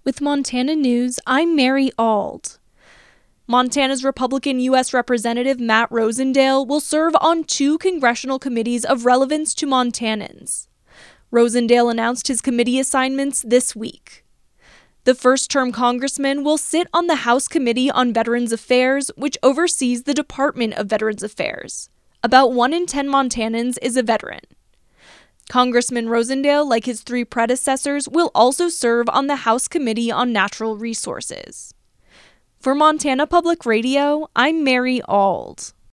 With Montana News, I'm Mary Auld. Montana's Republican U.S. Representative Matt Rosendale will serve on 2 congressional committees of relevance to Montanans. Rosendale announced his committee assignments this week. The first-term congressman will sit on the House Committee on Veterans Affairs, which oversees the Department of Veterans Affairs. About 1 in 10 Montanans is a veteran. Congressman Rosendale, like his 3 predecessors, will also serve on the House Committee on Natural Resources. For Montana Public Radio, I'm Mary Auld.